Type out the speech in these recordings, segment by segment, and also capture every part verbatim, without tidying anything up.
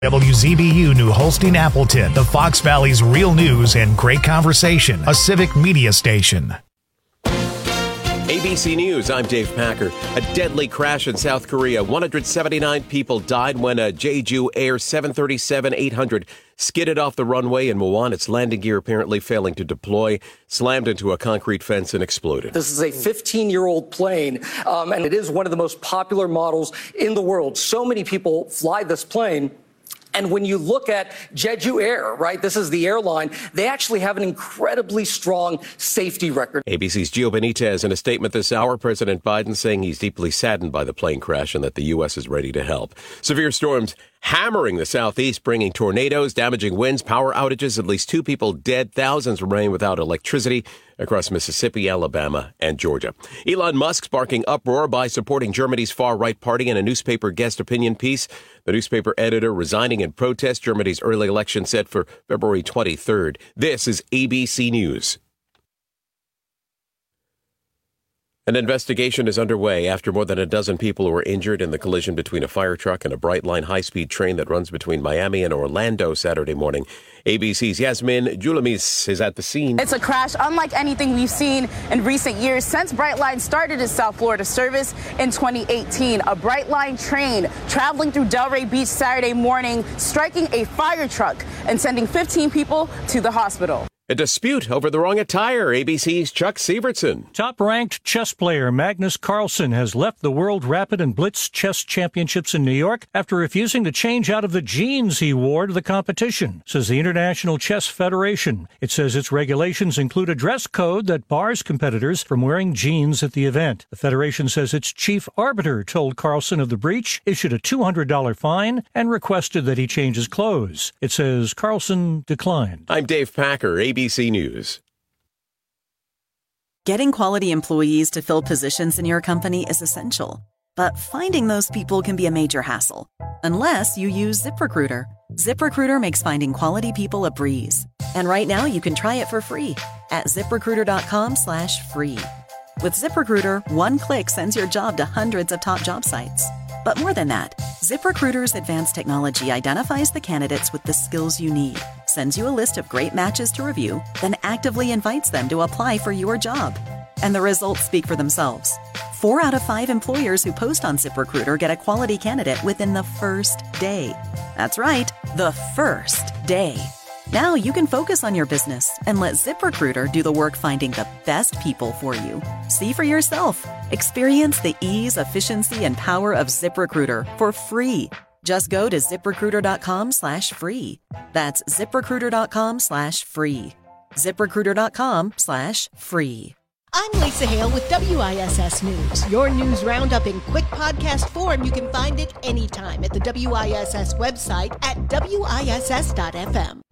W Z B U New Holstein Appleton, the Fox Valley's real news and great conversation, a civic media station. A B C News, I'm Dave Packer. A deadly crash in South Korea. one hundred seventy-nine people died when a Jeju Air seven thirty-seven eight hundred skidded off the runway in Muwon. Its landing gear apparently failing to deploy, slammed into a concrete fence and exploded. This is a fifteen-year-old plane, um, and it is one of the most popular models in the world. So many people fly this plane. And when you look at Jeju Air, right, this is the airline, they actually have an incredibly strong safety record. A B C's Gio Benitez in a statement this hour, President Biden saying he's deeply saddened by the plane crash and that the U S is ready to help. Severe storms hammering the southeast, bringing tornadoes, damaging winds, power outages, at least two people dead, thousands remain without electricity across Mississippi, Alabama, and Georgia. Elon Musk sparking uproar by supporting Germany's far-right party in a newspaper guest opinion piece. The newspaper editor resigning in protest. Germany's early election set for February twenty-third. This is A B C News. An investigation is underway after more than a dozen people were injured in the collision between a fire truck and a Brightline high-speed train that runs between Miami and Orlando Saturday morning. A B C's Yasmin Julamis is at the scene. It's a crash unlike anything we've seen in recent years since Brightline started its South Florida service in twenty eighteen. A Brightline train traveling through Delray Beach Saturday morning, striking a fire truck and sending fifteen people to the hospital. A dispute over the wrong attire. A B C's Chuck Severson. Top-ranked chess player Magnus Carlsen has left the World Rapid and Blitz Chess Championships in New York after refusing to change out of the jeans he wore to the competition, says the International Chess Federation. It says its regulations include a dress code that bars competitors from wearing jeans at the event. The federation says its chief arbiter told Carlsen of the breach, issued a two hundred dollars fine, and requested that he change his clothes. It says Carlsen declined. I'm Dave Packer, A B C News. Getting quality employees to fill positions in your company is essential, but finding those people can be a major hassle, unless you use ZipRecruiter. ZipRecruiter makes finding quality people a breeze. And right now you can try it for free at ZipRecruiter.com slash free. With ZipRecruiter, one click sends your job to hundreds of top job sites. But more than that, ZipRecruiter's advanced technology identifies the candidates with the skills you need, sends you a list of great matches to review, then actively invites them to apply for your job. And the results speak for themselves. Four out of five employers who post on ZipRecruiter get a quality candidate within the first day. That's right, the first day. Now you can focus on your business and let ZipRecruiter do the work finding the best people for you. See for yourself. Experience the ease, efficiency, and power of ZipRecruiter for free. Just go to ZipRecruiter.com slash free. That's ZipRecruiter.com slash free. ZipRecruiter.com slash free. I'm Lisa Hale with W I S S News. Your news roundup in quick podcast form. You can find it anytime at the W I S S website at W I S S dot F M.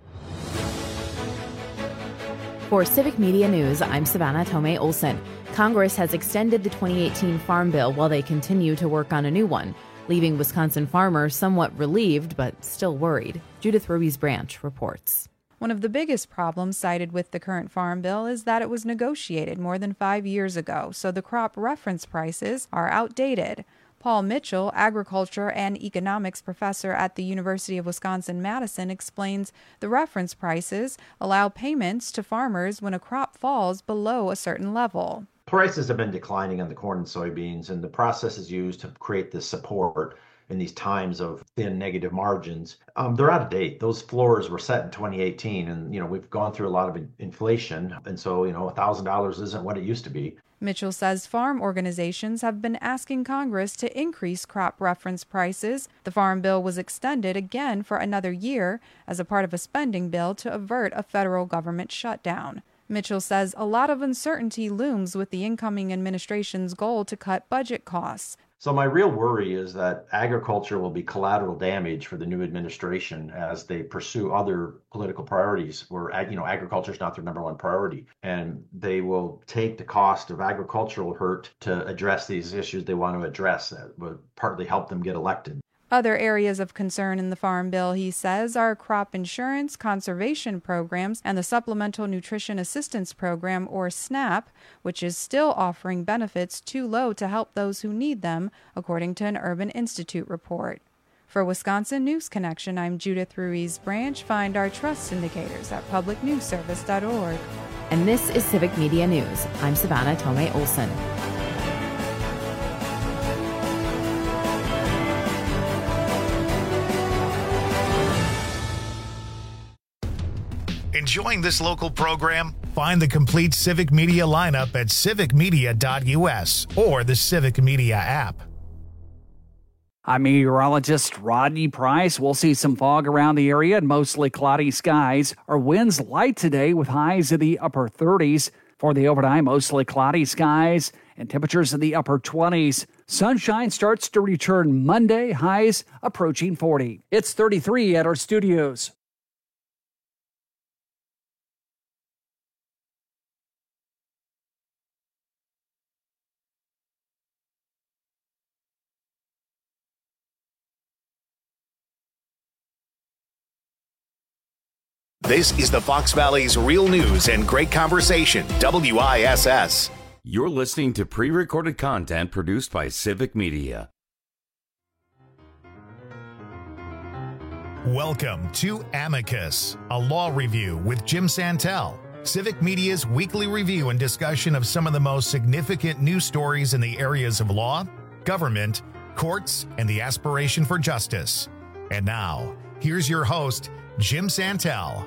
For Civic Media News, I'm Savannah Tomei Olson. Congress has extended the twenty eighteen Farm Bill while they continue to work on a new one, leaving Wisconsin farmers somewhat relieved but still worried. Judith Ruby's Branch reports. One of the biggest problems cited with the current Farm Bill is that it was negotiated more than five years ago, so the crop reference prices are outdated. Paul Mitchell, agriculture and economics professor at the University of Wisconsin-Madison, explains the reference prices allow payments to farmers when a crop falls below a certain level. Prices have been declining on the corn and soybeans, and the process is used to create this support in these times of thin negative margins. Um, they're out of date. Those floors were set in twenty eighteen, and you know we've gone through a lot of in- inflation, and so you know one thousand dollars isn't what it used to be. Mitchell says farm organizations have been asking Congress to increase crop reference prices. The Farm Bill was extended again for another year as a part of a spending bill to avert a federal government shutdown. Mitchell says a lot of uncertainty looms with the incoming administration's goal to cut budget costs. So my real worry is that agriculture will be collateral damage for the new administration as they pursue other political priorities where, you know, agriculture is not their number one priority. And they will take the cost of agricultural hurt to address these issues they want to address that would partly help them get elected. Other areas of concern in the Farm Bill, he says, are crop insurance, conservation programs, and the Supplemental Nutrition Assistance Program, or SNAP, which is still offering benefits too low to help those who need them, according to an Urban Institute report. For Wisconsin News Connection, I'm Judith Ruiz Branch. Find our trust indicators at public news service dot org. And this is Civic Media News. I'm Savannah Tomei Olson. Enjoying this local program? Find the complete Civic Media lineup at civic media dot u s or the Civic Media app. I'm meteorologist Rodney Price. We'll see some fog around the area and mostly cloudy skies. Our winds light today with highs in the upper thirties. For the overnight, mostly cloudy skies and temperatures in the upper twenties. Sunshine starts to return Monday, highs approaching forty. It's thirty-three at our studios. This is the Fox Valley's Real News and Great Conversation, W I S S. You're listening to pre-recorded content produced by Civic Media. Welcome to Amicus, a law review with Jim Santel, Civic Media's weekly review and discussion of some of the most significant news stories in the areas of law, government, courts, and the aspiration for justice. And now, here's your host, Jim Santel.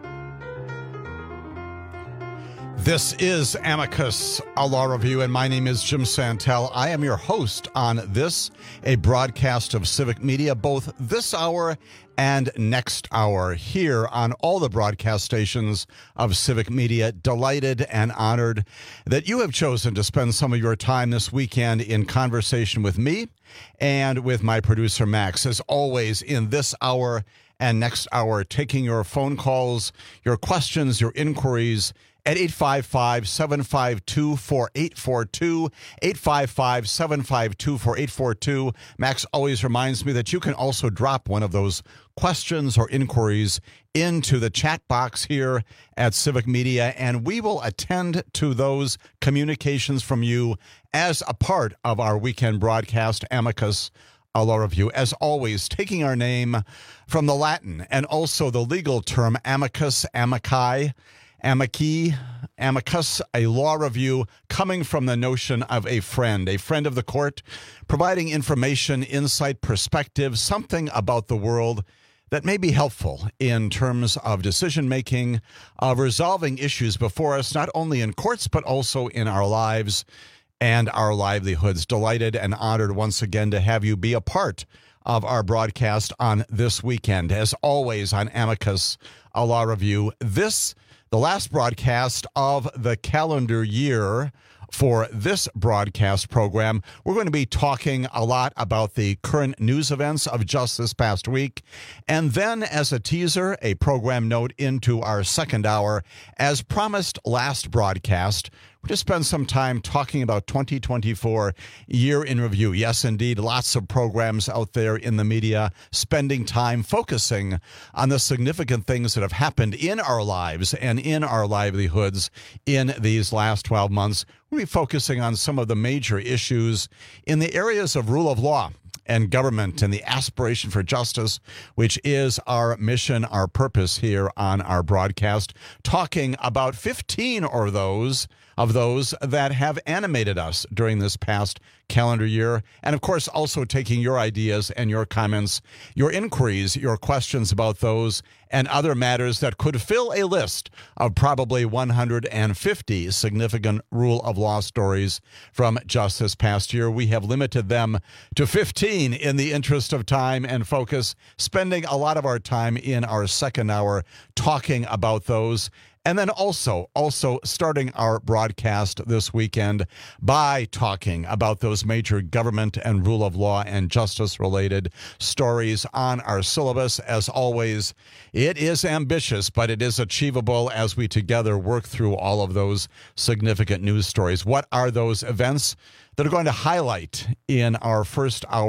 This is Amicus, a law review, and my name is Jim Santel. I am your host on this, a broadcast of Civic Media, both this hour and next hour, here on all the broadcast stations of Civic Media. Delighted and honored that you have chosen to spend some of your time this weekend in conversation with me and with my producer, Max. As always, in this hour and next hour, taking your phone calls, your questions, your inquiries at eight five five, seven five two, four eight four two, eight five five, seven five two, four eight four two. Max always reminds me that you can also drop one of those questions or inquiries into the chat box here at Civic Media, and we will attend to those communications from you as a part of our weekend broadcast, Amicus, a law review. As always, taking our name from the Latin and also the legal term amicus, amici, amici, amicus, a law review coming from the notion of a friend, a friend of the court, providing information, insight, perspective, something about the world that may be helpful in terms of decision-making, of resolving issues before us, not only in courts, but also in our lives and our livelihoods. Delighted and honored once again to have you be a part of our broadcast on this weekend. As always on Amicus, a law review, this, the last broadcast of the calendar year for this broadcast program. We're going to be talking a lot about the current news events of just this past week. And then, as a teaser, a program note into our second hour. As promised last broadcast, we're going to spend some time talking about twenty twenty-four year in review. Yes, indeed, lots of programs out there in the media spending time focusing on the significant things that have happened in our lives and in our livelihoods in these last twelve months. We'll be focusing on some of the major issues in the areas of rule of law and government and the aspiration for justice, which is our mission, our purpose here on our broadcast, talking about fifteen or those of those that have animated us during this past calendar year. And of course, also taking your ideas and your comments, your inquiries, your questions about those and other matters that could fill a list of probably one hundred fifty significant rule of law stories from just this past year. We have limited them to fifteen in the interest of time and focus, spending a lot of our time in our second hour talking about those. And then also, also starting our broadcast this weekend by talking about those major government and rule of law and justice-related stories on our syllabus. As always, it is ambitious, but it is achievable as we together work through all of those significant news stories. What are those events that are going to highlight in our first hour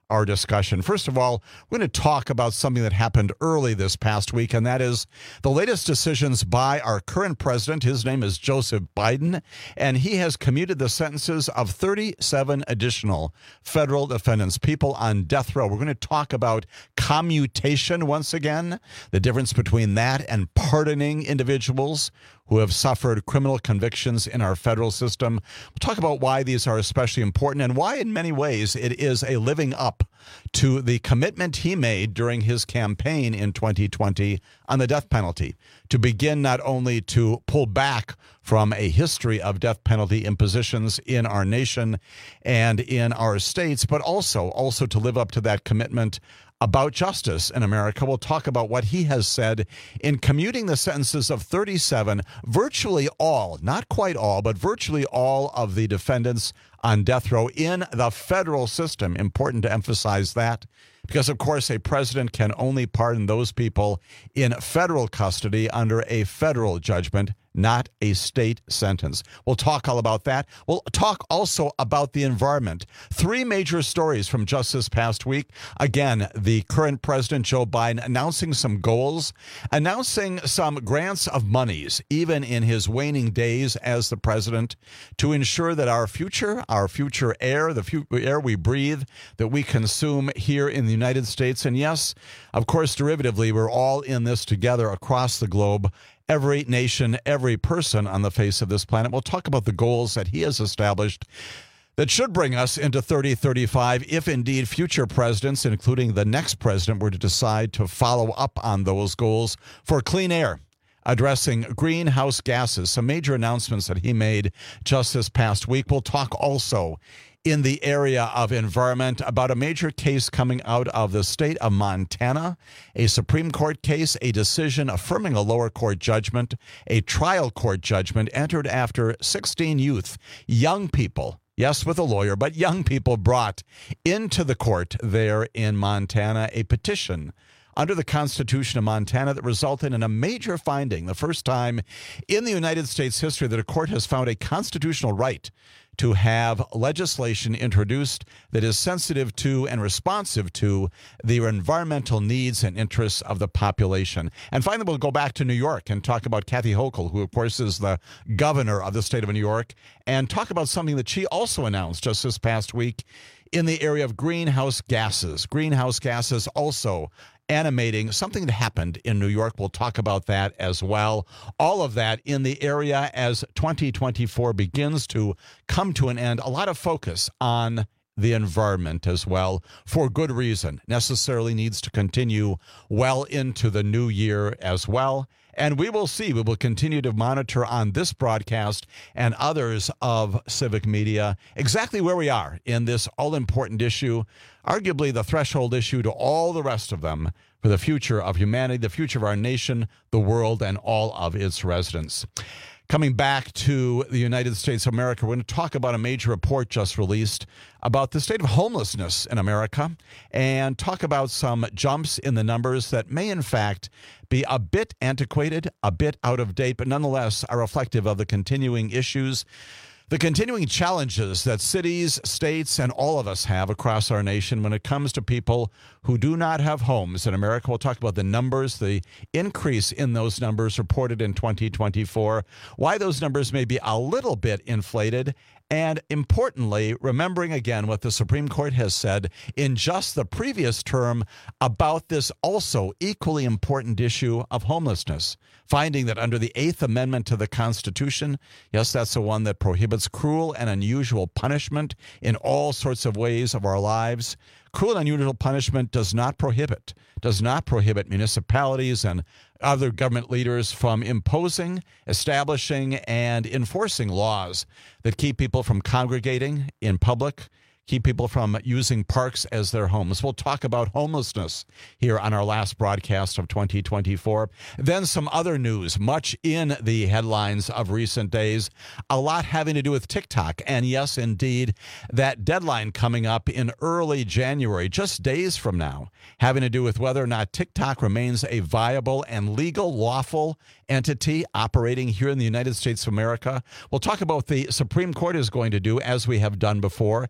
our discussion. First of all, we're going to talk about something that happened early this past week, and that is the latest decisions by our current president. His name is Joseph Biden, and he has commuted the sentences of thirty-seven additional federal defendants, people on death row. We're going to talk about commutation once again, the difference between that and pardoning individuals who have suffered criminal convictions in our federal system. We'll talk about why these are especially important and why, in many ways, it is a living up to the commitment he made during his campaign in twenty twenty on the death penalty, to begin not only to pull back from a history of death penalty impositions in our nation and in our states, but also, also to live up to that commitment about justice in America. We'll talk about what he has said in commuting the sentences of thirty-seven, virtually all, not quite all, but virtually all of the defendants on death row in the federal system. Important to emphasize that, because, of course, a president can only pardon those people in federal custody under a federal judgment, not a state sentence. We'll talk all about that. We'll talk also about the environment. Three major stories from just this past week. Again, the current president, Joe Biden, announcing some goals, announcing some grants of monies, even in his waning days as the president, to ensure that our future, our future air, the fu- air we breathe, that we consume here in the United States, and yes, of course, derivatively, we're all in this together across the globe. Every nation, every person on the face of this planet. We'll talk about the goals that he has established that should bring us into thirty thirty-five if indeed future presidents, including the next president, were to decide to follow up on those goals for clean air, addressing greenhouse gases, some major announcements that he made just this past week. We'll talk also in the area of environment about a major case coming out of the state of Montana, a Supreme Court case, a decision affirming a lower court judgment, a trial court judgment entered after sixteen youth, young people, yes, with a lawyer, but young people brought into the court there in Montana a petition under the Constitution of Montana that resulted in a major finding, the first time in the United States history that a court has found a constitutional right to have legislation introduced that is sensitive to and responsive to the environmental needs and interests of the population. And finally, we'll go back to New York and talk about Kathy Hochul, who, of course, is the governor of the state of New York, and talk about something that she also announced just this past week in the area of greenhouse gases. Greenhouse gases also animating something that happened in New York. We'll talk about that as well. All of that in the area as twenty twenty-four begins to come to an end. A lot of focus on the environment as well, for good reason. Necessarily needs to continue well into the new year as well. And we will see. We will continue to monitor on this broadcast and others of Civic Media exactly where we are in this all-important issue, arguably the threshold issue to all the rest of them for the future of humanity, the future of our nation, the world, and all of its residents. Coming back to the United States of America, we're going to talk about a major report just released about the state of homelessness in America and talk about some jumps in the numbers that may, in fact, be a bit antiquated, a bit out of date, but nonetheless are reflective of the continuing issues, the continuing challenges that cities, states, and all of us have across our nation when it comes to people who do not have homes in America. We'll talk about the numbers, the increase in those numbers reported in twenty twenty-four, why those numbers may be a little bit inflated, and importantly, remembering again what the Supreme Court has said in just the previous term about this also equally important issue of homelessness, finding that under the Eighth Amendment to the Constitution, yes, that's the one that prohibits cruel and unusual punishment in all sorts of ways of our lives. Cruel and unusual punishment does not prohibit, does not prohibit municipalities and other government leaders from imposing, establishing, and enforcing laws that keep people from congregating in public, keep people from using parks as their homes. We'll talk about homelessness here on our last broadcast of twenty twenty-four. Then some other news, much in the headlines of recent days, a lot having to do with TikTok. And yes, indeed, that deadline coming up in early January, just days from now, having to do with whether or not TikTok remains a viable and legal, lawful entity operating here in the United States of America. We'll talk about what the Supreme Court is going to do, as we have done before, and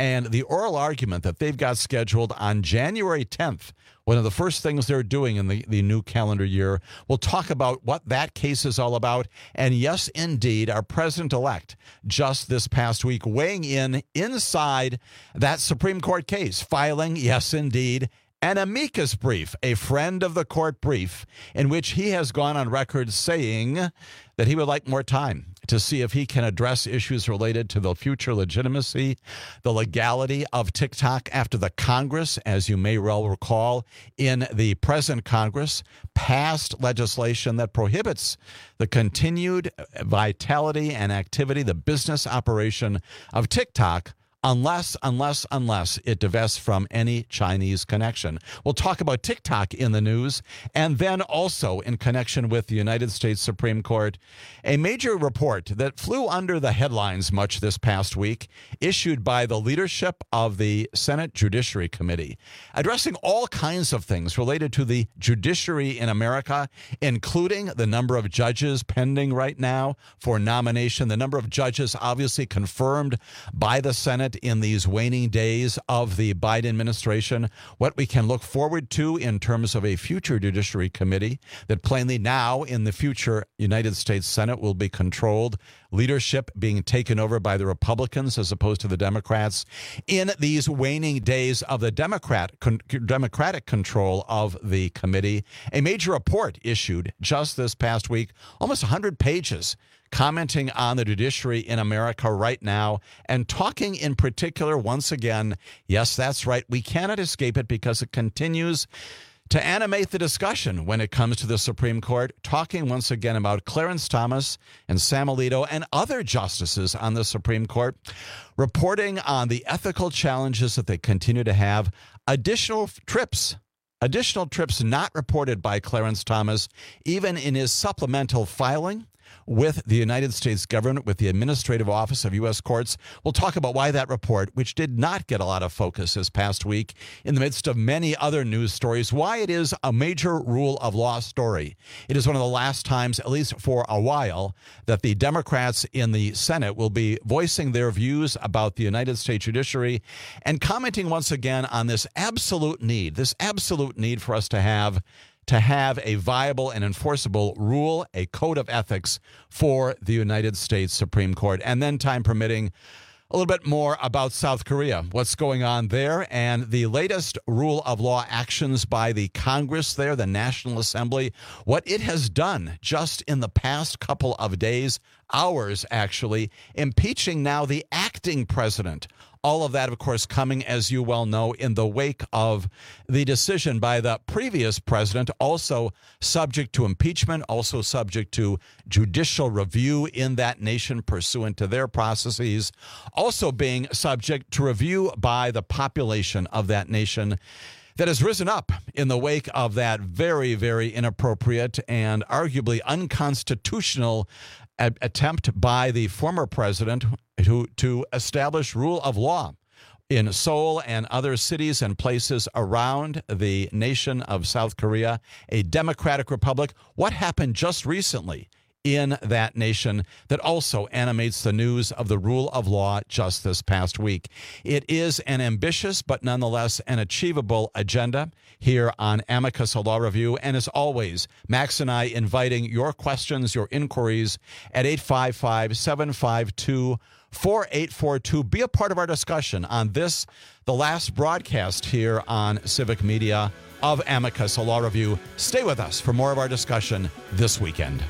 and the oral argument that they've got scheduled on January tenth, one of the first things they're doing in the, the new calendar year. We'll talk about what that case is all about. And yes, indeed, our president-elect just this past week weighing in inside that Supreme Court case, filing, yes, indeed, an amicus brief, a friend of the court brief, in which he has gone on record saying that he would like more time to see if he can address issues related to the future legitimacy, the legality of TikTok after the Congress, as you may well recall, in the present Congress, passed legislation that prohibits the continued vitality and activity, the business operation of TikTok, Unless, unless, unless it divests from any Chinese connection. We'll talk about TikTok in the news, and then also in connection with the United States Supreme Court, a major report that flew under the headlines much this past week, issued by the leadership of the Senate Judiciary Committee, addressing all kinds of things related to the judiciary in America, including the number of judges pending right now for nomination, the number of judges obviously confirmed by the Senate in these waning days of the Biden administration, what we can look forward to in terms of a future Judiciary Committee that plainly now in the future United States Senate will be controlled, leadership being taken over by the Republicans as opposed to the Democrats in these waning days of the Democrat con- Democratic control of the committee. A major report issued just this past week, almost one hundred pages, commenting on the judiciary in America right now and talking in particular, once again, yes, that's right, we cannot escape it because it continues to animate the discussion when it comes to the Supreme Court, talking once again about Clarence Thomas and Sam Alito and other justices on the Supreme Court, reporting on the ethical challenges that they continue to have, additional trips Additional trips not reported by Clarence Thomas, even in his supplemental filing with the United States government, with the Administrative Office of U S Courts. We'll talk about why that report, which did not get a lot of focus this past week in the midst of many other news stories, why it is a major rule of law story. It is one of the last times, at least for a while, that the Democrats in the Senate will be voicing their views about the United States judiciary and commenting once again on this absolute need, this absolute need for us to have to have a viable and enforceable rule, a code of ethics for the United States Supreme Court. And then, time permitting, a little bit more about South Korea, what's going on there, and the latest rule of law actions by the Congress there, the National Assembly, what it has done just in the past couple of days, hours actually, impeaching now the acting president. All of that, of course, coming, as you well know, in the wake of the decision by the previous president, also subject to impeachment, also subject to judicial review in that nation pursuant to their processes, also being subject to review by the population of that nation that has risen up in the wake of that very, very inappropriate and arguably unconstitutional a- attempt by the former president to, to establish rule of law in Seoul and other cities and places around the nation of South Korea, a democratic republic. What happened just recently in that nation that also animates the news of the rule of law just this past week? It is an ambitious but nonetheless an achievable agenda here on Amicus, a Law Review. And as always, Max and I inviting your questions, your inquiries at eight five five, seven five two, four eight four two. Be a part of our discussion on this, the last broadcast here on Civic Media of Amicus, a Law Review. Stay with us for more of our discussion this weekend.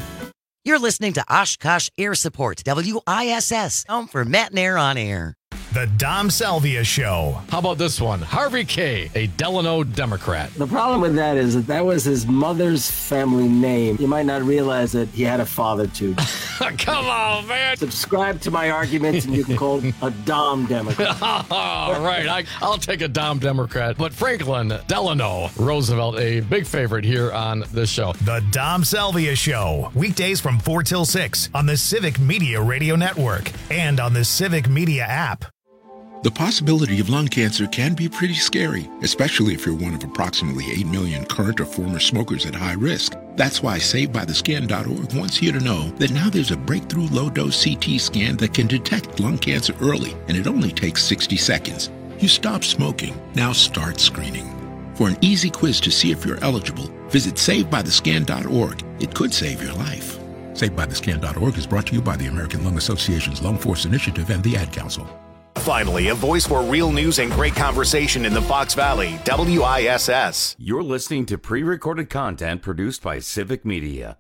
You're listening to Oshkosh Air Support, W I S S, home for Matt and Air on Air. The Dom Salvia Show. How about this one? Harvey K., a Delano Democrat. The problem with that is that that was his mother's family name. You might not realize that he had a father, too. Come on, man. Subscribe to my arguments and you can call a Dom Democrat. All right, I, I'll take a Dom Democrat. But Franklin Delano Roosevelt, a big favorite here on this show. The Dom Salvia Show. Weekdays from four till six on the Civic Media Radio Network and on the Civic Media app. The possibility of lung cancer can be pretty scary, especially if you're one of approximately eight million current or former smokers at high risk. That's why Saved By The Scan dot org wants you to know that now there's a breakthrough low-dose C T scan that can detect lung cancer early, and it only takes sixty seconds. You stop smoking, now start screening. For an easy quiz to see if you're eligible, visit Saved By The Scan dot org. It could save your life. Saved By The Scan dot org is brought to you by the American Lung Association's Lung Force Initiative and the Ad Council. Finally, a voice for real news and great conversation in the Fox Valley, W I S S. You're listening to pre-recorded content produced by Civic Media.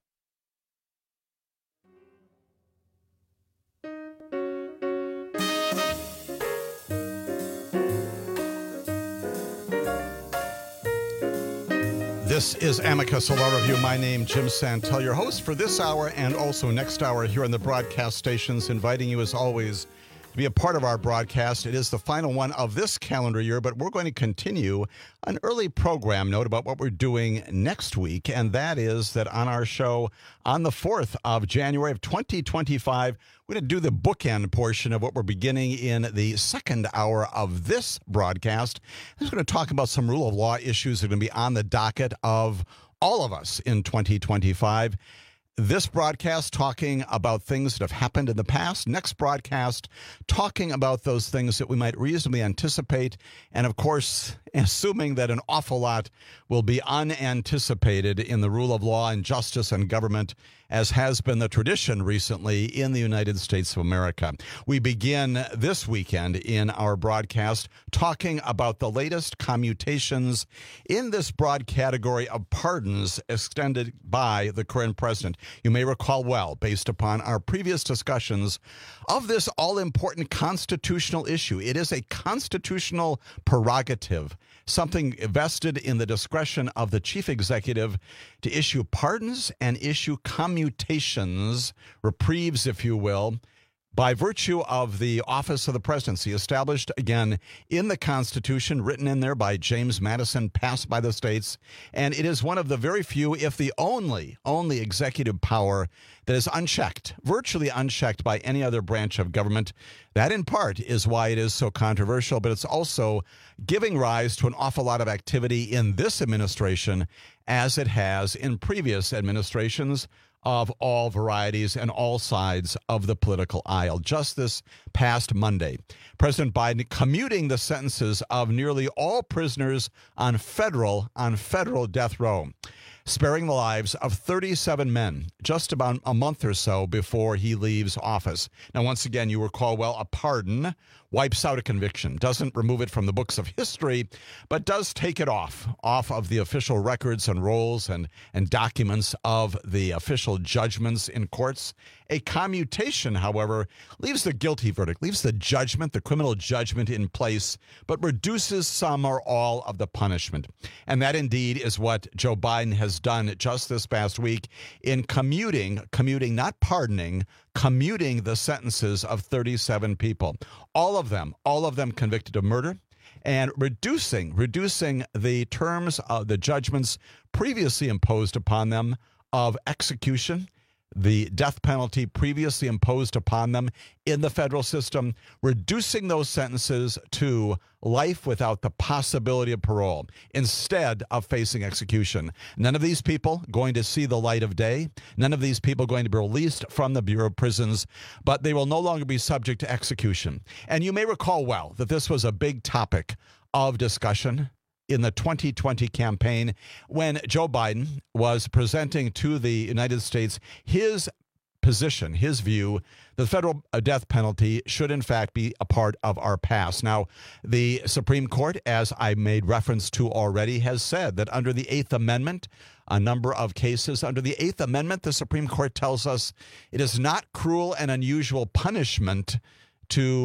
This is Amicus, a law review. My name, Jim Santel, your host for this hour and also next hour here on the broadcast stations, inviting you as always to be a part of our broadcast. It is the final one of this calendar year, but we're going to continue an early program note about what we're doing next week, and that is that on our show on the fourth of January of twenty twenty-five, we're going to do the bookend portion of what we're beginning in the second hour of this broadcast. I'm going to talk about some rule of law issues that are going to be on the docket of all of us in twenty twenty-five. This broadcast talking about things that have happened in the past. Next broadcast talking about those things that we might reasonably anticipate. And of course, assuming that an awful lot will be unanticipated in the rule of law and justice and government, as has been the tradition recently in the United States of America. We begin this weekend in our broadcast talking about the latest commutations in this broad category of pardons extended by the current president. You may recall well, based upon our previous discussions of this all-important constitutional issue. It is a constitutional prerogative, something vested in the discretion of the chief executive to issue pardons and issue commutations, reprieves, if you will, by virtue of the office of the presidency, established, again, in the Constitution, written in there by James Madison, passed by the states. And it is one of the very few, if the only, only executive power that is unchecked, virtually unchecked by any other branch of government. That, in part, is why it is so controversial, but it's also giving rise to an awful lot of activity in this administration, as it has in previous administrations of all varieties and all sides of the political aisle. Just this past Monday, President Biden commuting the sentences of nearly all prisoners on federal on federal death row, sparing the lives of thirty-seven men just about a month or so before he leaves office. Now, once again, you recall well, a pardon wipes out a conviction, doesn't remove it from the books of history, but does take it off, off of the official records and rolls and, and documents of the official judgments in courts. A commutation, however, leaves the guilty verdict, leaves the judgment, the criminal judgment in place, but reduces some or all of the punishment. And that indeed is what Joe Biden has done just this past week in commuting, commuting, not pardoning, commuting the sentences of thirty-seven people. All of them, all of them convicted of murder, and reducing, reducing the terms of the judgments previously imposed upon them of execution, the death penalty previously imposed upon them in the federal system, reducing those sentences to life without the possibility of parole, instead of facing execution. None of these people going to see the light of day. None of these people going to be released from the Bureau of Prisons, but they will no longer be subject to execution. And you may recall well that this was a big topic of discussion in the twenty twenty campaign when Joe Biden was presenting to the United States his position, his view, the federal death penalty should in fact be a part of our past. Now, the Supreme Court, as I made reference to already, has said that under the Eighth Amendment, a number of cases under the Eighth Amendment, the Supreme Court tells us it is not cruel and unusual punishment to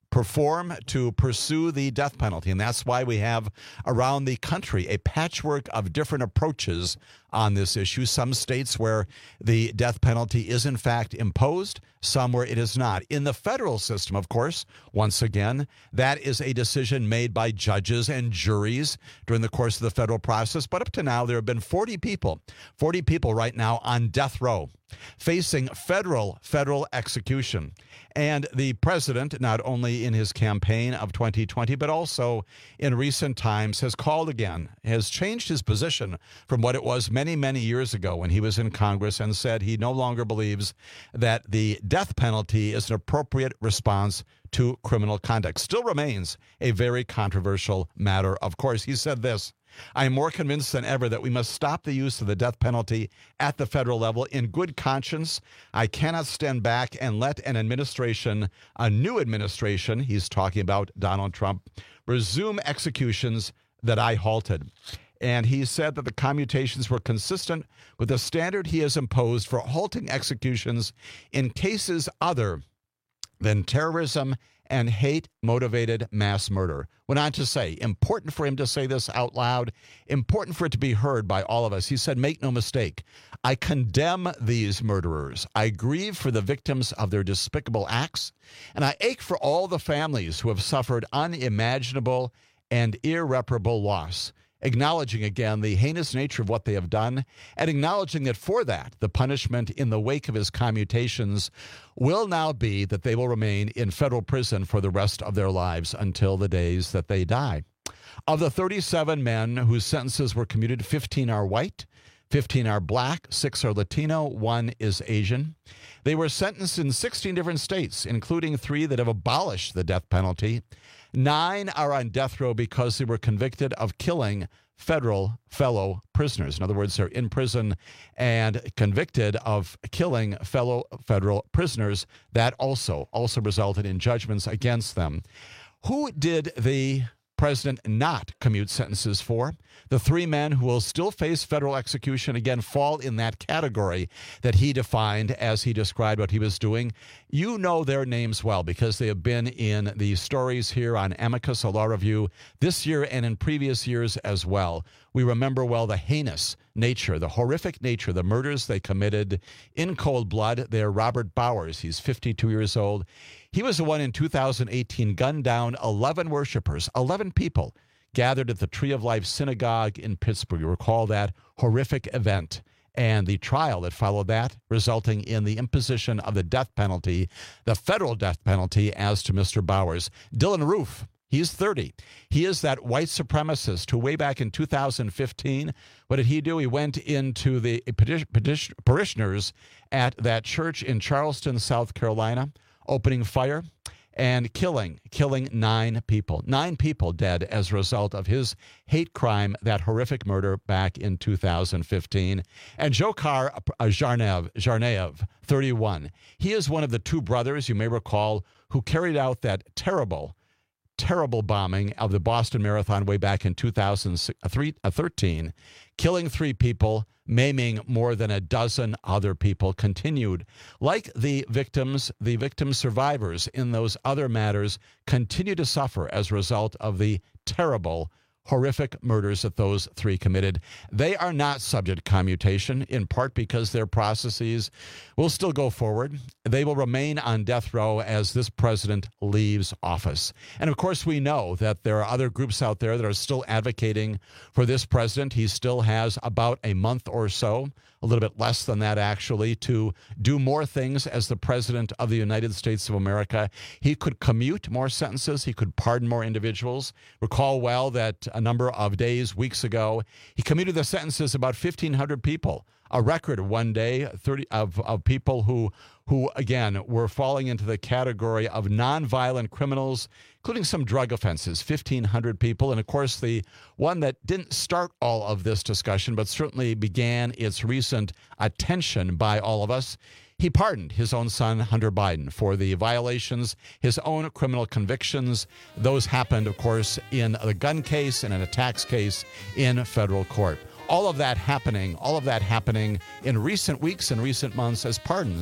perform, to pursue the death penalty. And that's why we have around the country a patchwork of different approaches on this issue. Some states where the death penalty is in fact imposed, some where it is not. In the federal system, of course, once again, that is a decision made by judges and juries during the course of the federal process. But up to now, there have been forty people, forty people right now on death row, facing federal, federal execution. And the president, not only in his campaign of twenty twenty, but also in recent times, has called again, has changed his position from what it was many, many years ago when he was in Congress, and said he no longer believes that the death penalty is an appropriate response to criminal conduct. Still remains a very controversial matter. Of course, he said this: I am more convinced than ever that we must stop the use of the death penalty at the federal level. In good conscience, I cannot stand back and let an administration, a new administration, he's talking about Donald Trump, resume executions that I halted. And he said that the commutations were consistent with the standard he has imposed for halting executions in cases other than terrorism and hate-motivated mass murder. Went on to say, important for him to say this out loud, important for it to be heard by all of us. He said, make no mistake, I condemn these murderers. I grieve for the victims of their despicable acts, and I ache for all the families who have suffered unimaginable and irreparable loss. Acknowledging again the heinous nature of what they have done, and acknowledging that for that, the punishment in the wake of his commutations will now be that they will remain in federal prison for the rest of their lives until the days that they die. Of the thirty-seven men whose sentences were commuted, fifteen are white, fifteen are black, six are Latino, one is Asian. They were sentenced in sixteen different states, including three that have abolished the death penalty. Nine are on death row because they were convicted of killing federal fellow prisoners. In other words, they're in prison and convicted of killing fellow federal prisoners. That also, also resulted in judgments against them. Who did the president not commute sentences for? The three men who will still face federal execution, again, fall in that category that he defined as he described what he was doing. You know their names well because they have been in the stories here on Amicus, a law review, this year and in previous years as well. We remember well the heinous nature, the horrific nature, the murders they committed in cold blood. They're Robert Bowers. He's fifty-two years old. He was the one in two thousand eighteen gunned down eleven worshipers, eleven people gathered at the Tree of Life Synagogue in Pittsburgh. You recall that horrific event and the trial that followed that, resulting in the imposition of the death penalty, the federal death penalty, as to Mister Bowers. Dylan Roof, he's thirty. He is that white supremacist who way back in two thousand fifteen, what did he do? He went into the parishioners at that church in Charleston, South Carolina, opening fire and killing, killing nine people. Nine people dead as a result of his hate crime, that horrific murder back in two thousand fifteen. And Dzhokhar Tsarnaev, Tsarnaev, thirty-one. He is one of the two brothers, you may recall, who carried out that terrible, terrible bombing of the Boston Marathon way back in two thousand thirteen, killing three people, maiming more than a dozen other people. Continued, like the victims, the victim survivors in those other matters continue to suffer as a result of the terrible, horrific murders that those three committed. They are not subject to commutation, in part because their processes will still go forward. They will remain on death row as this president leaves office. And of course, we know that there are other groups out there that are still advocating for this president. He still has about a month or so, a little bit less than that actually, to do more things as the president of the United States of America. He could commute more sentences. He could pardon more individuals. Recall well that a number of days, weeks ago, he commuted the sentences of about fifteen hundred people, a record one day, thirty of, of people who, who, again, were falling into the category of nonviolent criminals, including some drug offenses, fifteen hundred people. And, of course, the one that didn't start all of this discussion, but certainly began its recent attention by all of us, he pardoned his own son, Hunter Biden, for the violations, his own criminal convictions. Those happened, of course, in a gun case and an attacks case in federal court. All of that happening, all of that happening in recent weeks and recent months as pardons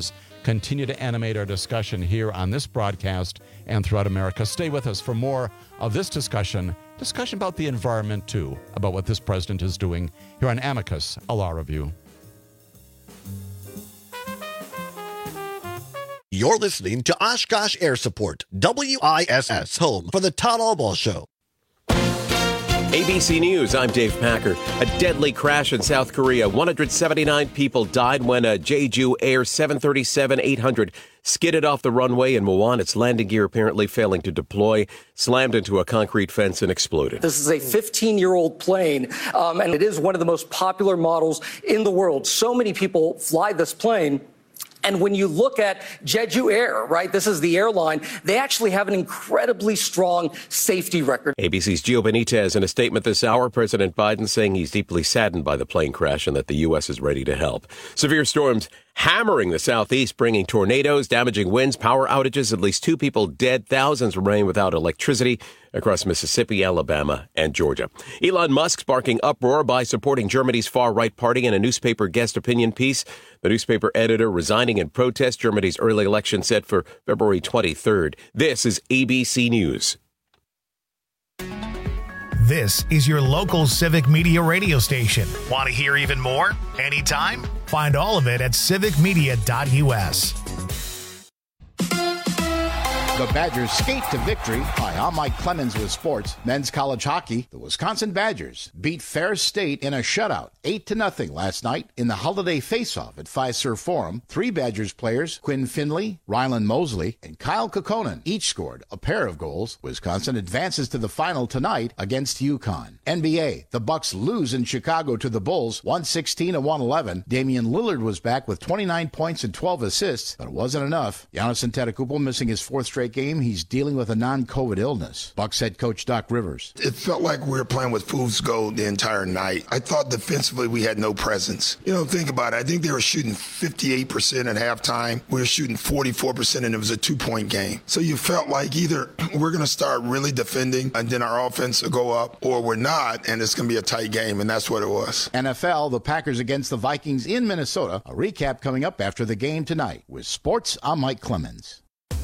continue to animate our discussion here on this broadcast and throughout America. Stay with us for more of this discussion, discussion about the environment too, about what this president is doing here on Amicus, a Law Review. You're listening to Oshkosh Air Support, W I S S, home for the Todd Albaugh Show. A B C News, I'm Dave Packer. A deadly crash in South Korea. one hundred seventy-nine people died when a Jeju Air seven thirty-seven eight hundred skidded off the runway in Muwon. Its landing gear apparently failing to deploy, slammed into a concrete fence and exploded. This is a fifteen-year-old plane, um, and it is one of the most popular models in the world. So many people fly this plane. And when you look at Jeju Air, right, this is the airline, they actually have an incredibly strong safety record. A B C's Gio Benitez in a statement this hour, President Biden saying he's deeply saddened by the plane crash and that the U S is ready to help. Severe storms hammering the southeast, bringing tornadoes, damaging winds, power outages, at least two people dead, thousands remain without electricity across Mississippi, Alabama, and Georgia. Elon Musk sparking uproar by supporting Germany's far-right party in a newspaper guest opinion piece. The newspaper editor resigning in protest. Germany's early election set for February twenty-third. This is A B C News. This is your local Civic Media radio station. Want to hear even more? Anytime? Find all of it at civic media dot U S. The Badgers skate to victory. Hi, I'm Mike Clemens with sports. Men's college hockey. The Wisconsin Badgers beat Ferris State in a shutout, eight to nothing last night in the holiday face-off at Fiserv Forum. Three Badgers players, Quinn Finley, Rylan Mosley, and Kyle Kokkonen, each scored a pair of goals. Wisconsin advances to the final tonight against UConn. N B A. The Bucks lose in Chicago to the Bulls, one sixteen to one eleven. Damian Lillard was back with twenty-nine points and twelve assists, but it wasn't enough. Giannis Antetokounmpo missing his fourth straight game. He's dealing with a non-COVID illness. Bucks head coach Doc Rivers. It felt like we were playing with fool's gold the entire night. I thought defensively we had no presence. You know, think about it. I think they were shooting fifty-eight percent at halftime. We were shooting forty-four percent, and it was a two-point game. So you felt like either we're going to start really defending and then our offense will go up, or we're not, and it's going to be a tight game, and that's what it was. N F L, the Packers against the Vikings in Minnesota. A recap coming up after the game tonight. With sports, I'm Mike Clemens.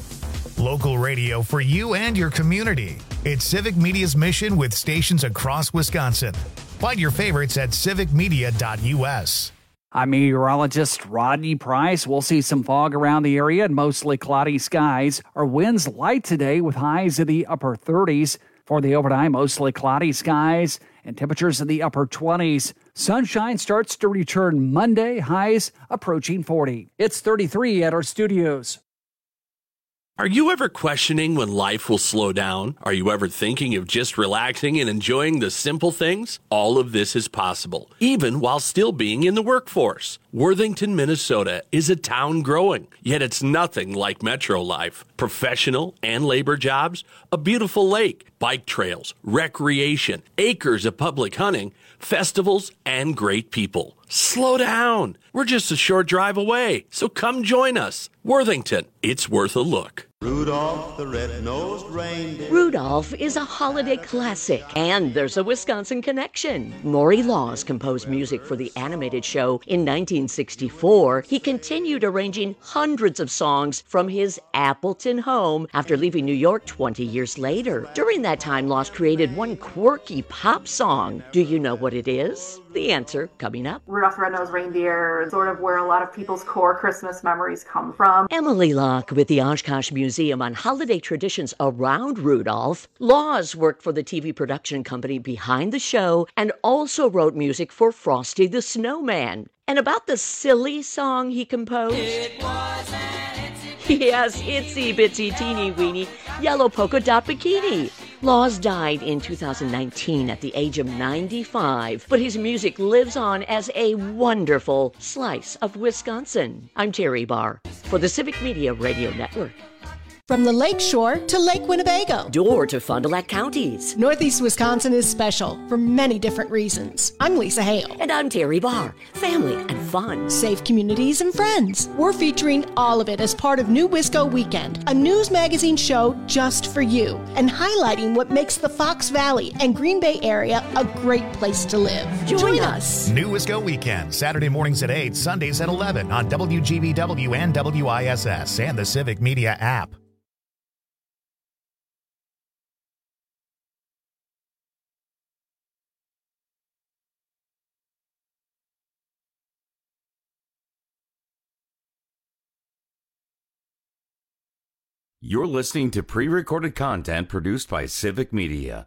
Local radio for you and your community. It's Civic Media's mission with stations across Wisconsin. Find your favorites at civic media dot U S. I'm meteorologist Rodney Price. We'll see some fog around the area and mostly cloudy skies. Our winds light today with highs in the upper thirties. For the overnight, mostly cloudy skies and temperatures in the upper twenties. Sunshine starts to return Monday, highs approaching forty. It's thirty-three at our studios. Are you ever questioning when life will slow down? Are you ever thinking of just relaxing and enjoying the simple things? All of this is possible, even while still being in the workforce. Worthington, Minnesota is a town growing, yet it's nothing like metro life. Professional and labor jobs, a beautiful lake, bike trails, recreation, acres of public hunting, festivals, and great people. Slow down. We're just a short drive away, so come join us. Worthington, it's worth a look. Rudolph the red-nosed reindeer. Rudolph is a holiday classic, and there's a Wisconsin connection. Maury Laws composed music for the animated show in nineteen sixty-four. He continued arranging hundreds of songs from his Appleton home after leaving New York twenty years later. During that time, Laws created one quirky pop song. Do you know what it is? The answer coming up. Rudolph the Red-Nosed Reindeer is sort of where a lot of people's core Christmas memories come from. Emily Locke with the Oshkosh Museum on holiday traditions around Rudolph. Laws worked for the T V production company behind the show and also wrote music for Frosty the Snowman. And about the silly song he composed? It was an itsy Yes, itsy bitsy teeny weeny yellow polka dot bikini. Laws died in two thousand nineteen at the age of ninety-five, but his music lives on as a wonderful slice of Wisconsin. I'm Terry Barr for the Civic Media Radio Network. From the Lake Shore to Lake Winnebago. Door to Fond du Lac counties. Northeast Wisconsin is special for many different reasons. I'm Lisa Hale. And I'm Terry Barr. Family and fun. Safe communities and friends. We're featuring all of it as part of New Wisco Weekend, a news magazine show just for you, and highlighting what makes the Fox Valley and Green Bay area a great place to live. Join, Join us. us. New Wisco Weekend, Saturday mornings at eight, Sundays at eleven on W G B W and W I S S and the Civic Media app. You're listening to pre-recorded content produced by Civic Media.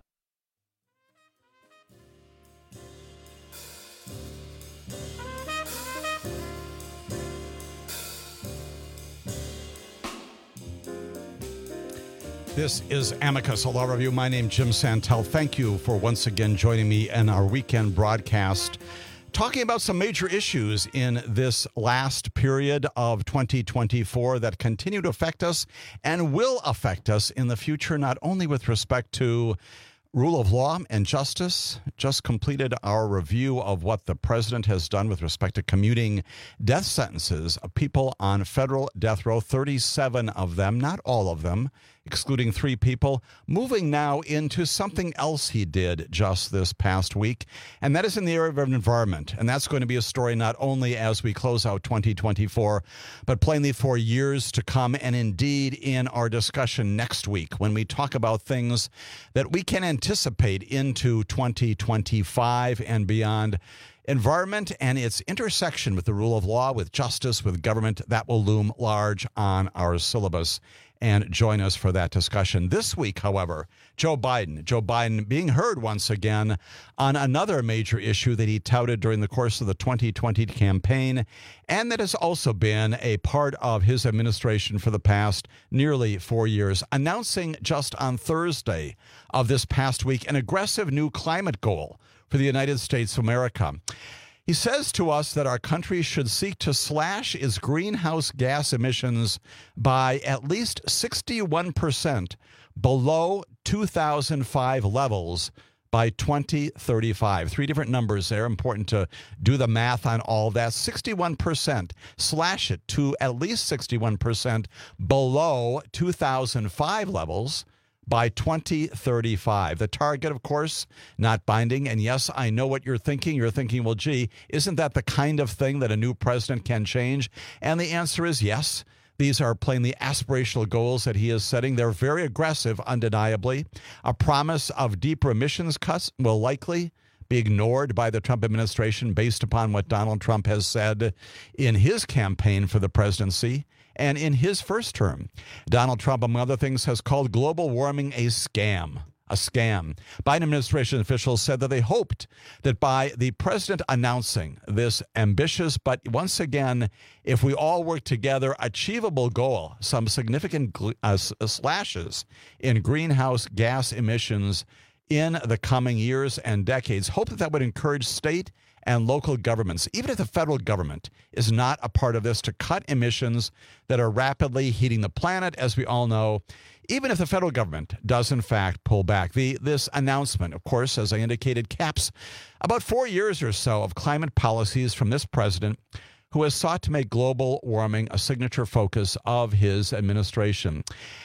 This is Amicus, a law review. My name is Jim Santel. Thank you for once again joining me in our weekend broadcast, talking about some major issues in this last period of twenty twenty-four that continue to affect us and will affect us in the future, not only with respect to rule of law and justice. Just completed our review of what the president has done with respect to commuting death sentences of people on federal death row, thirty-seven of them, not all of them, excluding three people, moving now into something else he did just this past week, and that is in the area of environment. And that's going to be a story not only as we close out twenty twenty-four, but plainly for years to come, and indeed in our discussion next week when we talk about things that we can anticipate into twenty twenty-five and beyond. Environment and its intersection with the rule of law, with justice, with government, that will loom large on our syllabus. And join us for that discussion. This week, however, Joe Biden, Joe Biden being heard once again on another major issue that he touted during the course of the twenty twenty campaign, and that has also been a part of his administration for the past nearly four years, announcing just on Thursday of this past week an aggressive new climate goal for the United States of America. He says to us that our country should seek to slash its greenhouse gas emissions by at least sixty-one percent below two thousand five levels by twenty thirty-five. Three different numbers there. Important to do the math on all that. sixty-one percent. Slash it to at least sixty-one percent below two thousand five levels by twenty thirty-five. The target, of course, not binding. And yes, I know what you're thinking. You're thinking, well, gee, isn't that the kind of thing that a new president can change? And the answer is yes. These are plainly aspirational goals that he is setting. They're very aggressive, undeniably. A promise of deeper emissions cuts will likely be ignored by the Trump administration based upon what Donald Trump has said in his campaign for the presidency. And in his first term, Donald Trump, among other things, has called global warming a scam. A scam. Biden administration officials said that they hoped that by the president announcing this ambitious, but once again, if we all work together, achievable goal, some significant uh, slashes in greenhouse gas emissions in the coming years and decades, hope that that would encourage state and local governments, even if the federal government is not a part of this, to cut emissions that are rapidly heating the planet, as we all know, even if the federal government does, in fact, pull back. The, this announcement, of course, as I indicated, caps about four years or so of climate policies from this president, who has sought to make global warming a signature focus of his administration.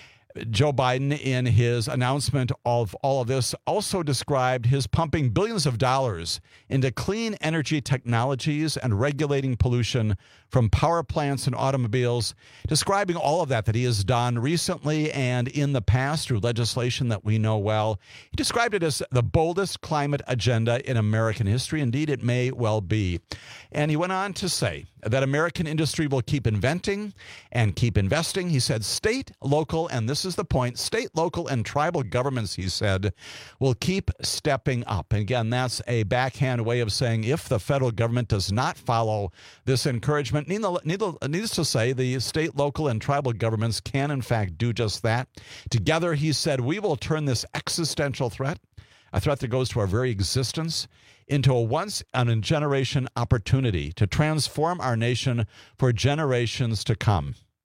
Joe Biden, in his announcement of all of this, also described his pumping billions of dollars into clean energy technologies and regulating pollution from power plants and automobiles, describing all of that that he has done recently and in the past through legislation that we know well. He described it as the boldest climate agenda in American history. Indeed, it may well be. And he went on to say that American industry will keep inventing and keep investing. He said state, local, and this is the point, state, local, and tribal governments, he said, will keep stepping up. And again, that's a backhand way of saying if the federal government does not follow this encouragement, needless to say, the state, local, and tribal governments can, in fact, do just that. Together, he said, we will turn this existential threat, a threat that goes to our very existence, into a once-in-a-generation opportunity to transform our nation for generations to come.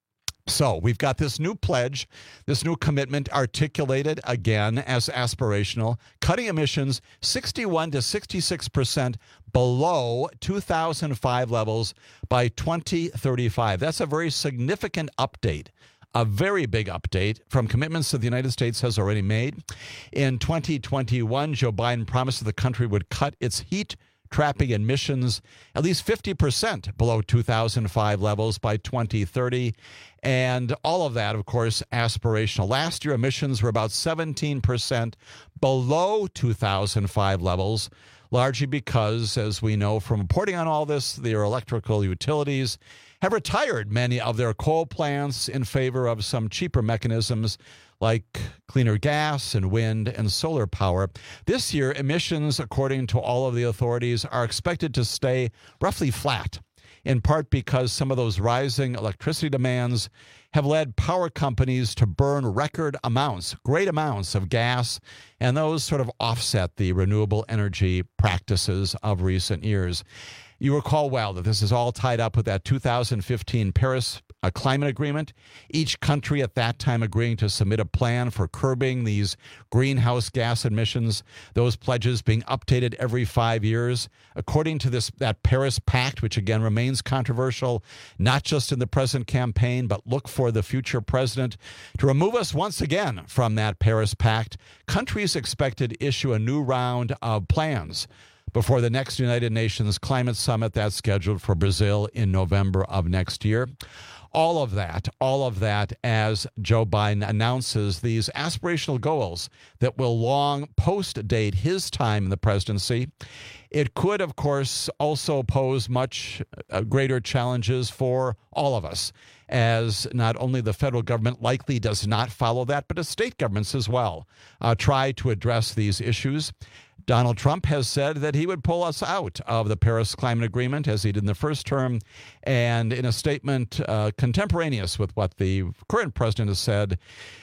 So we've got this new pledge, this new commitment articulated again as aspirational, cutting emissions sixty-one to sixty-six percent below two thousand five levels by twenty thirty-five. That's a very significant update. A very big update from commitments that the United States has already made. In twenty twenty-one, Joe Biden promised that the country would cut its heat trapping emissions at least fifty percent below two thousand five levels by twenty thirty. And all of that, of course, aspirational. Last year, emissions were about seventeen percent below two thousand five levels, largely because, as we know from reporting on all this, their electrical utilities have retired many of their coal plants in favor of some cheaper mechanisms like cleaner gas and wind and solar power. This year, emissions, according to all of the authorities, are expected to stay roughly flat, in part because some of those rising electricity demands have led power companies to burn record amounts, great amounts of gas, and those sort of offset the renewable energy practices of recent years. You recall well that this is all tied up with that two thousand fifteen Paris uh, Climate Agreement, each country at that time agreeing to submit a plan for curbing these greenhouse gas emissions, those pledges being updated every five years. According to this that Paris Pact, which again remains controversial, not just in the present campaign, but look for the future president to remove us once again from that Paris Pact, countries expected to issue a new round of plans before the next United Nations Climate Summit that's scheduled for Brazil in November of next year. All of that, all of that as Joe Biden announces these aspirational goals that will long post-date his time in the presidency. It could, of course, also pose much uh, greater challenges for all of us, as not only the federal government likely does not follow that, but as state governments as well uh, try to address these issues. Donald Trump has said that he would pull us out of the Paris Climate Agreement, as he did in the first term. And in a statement uh, contemporaneous with what the current president has said,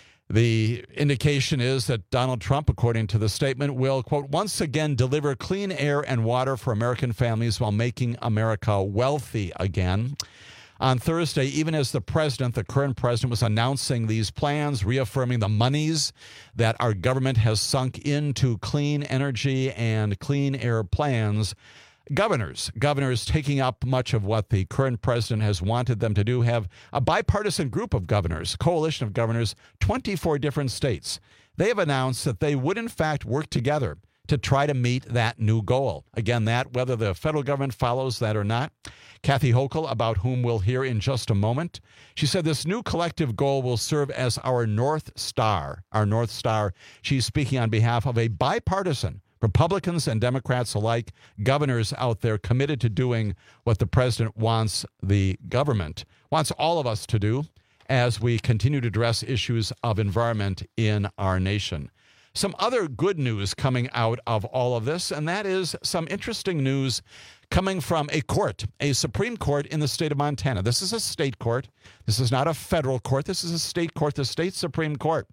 the indication is that Donald Trump, according to the statement, will, quote, once again deliver clean air and water for American families while making America wealthy again. On Thursday, even as the president, the current president, was announcing these plans, reaffirming the monies that our government has sunk into clean energy and clean air plans, governors, governors taking up much of what the current president has wanted them to do, have a bipartisan group of governors, coalition of governors, twenty-four different states. They have announced that they would, in fact, work together to try to meet that new goal. Again, that whether the federal government follows that or not. Kathy Hochul, about whom we'll hear in just a moment, she said this new collective goal will serve as our North Star, our North Star. She's speaking on behalf of a bipartisan, Republicans and Democrats alike, governors out there committed to doing what the president wants the government, wants all of us to do as we continue to address issues of environment in our nation. Some other good news coming out of all of this, and that is some interesting news coming from a court, a Supreme Court in the state of Montana. This is a state court. This is not a federal court. This is a state court, the state Supreme Court.